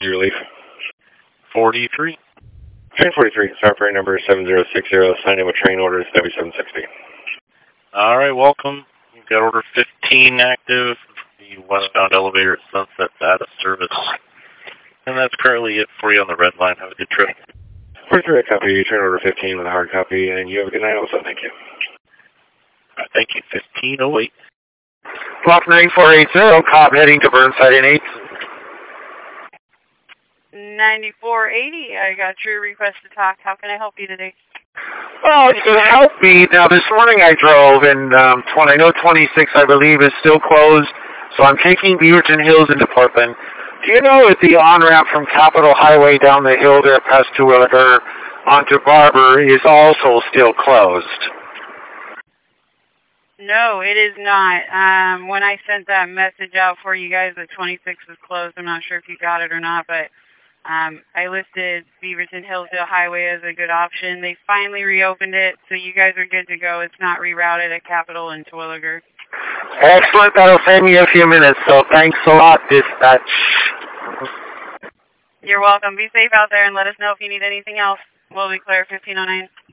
Your relief. 43. Train 43, operator number 7060, signed with train orders W760. All right, welcome. You've got order 15 active. The westbound elevator at Sunset's out of service. And that's currently it for you on the red line. Have a good trip. 43, I copy. Train order 15 with a hard copy, and you have a good night also. Thank you. All right, thank you. 1508. Block 9480, Cobb heading to Burnside in 8. 9480, I got your request to talk. How can I help you today? Well, you can help me. Now, this morning I drove, and I know 26, I believe, is still closed, so I'm taking Beaverton Hills into Portland. Do you know if the on-ramp from Capitol Highway down the hill there past Terwilliger onto Barber is also still closed? No, it is not. When I sent that message out for you guys, the 26 was closed. I'm not sure if you got it or not, but I listed Beaverton Hillsdale Highway as a good option. They finally reopened it, so you guys are good to go. It's not rerouted at Capitol and Terwilliger. Excellent. That'll save me a few minutes, so thanks a lot, dispatch. You're welcome. Be safe out there and let us know if you need anything else. We'll be clear 1509.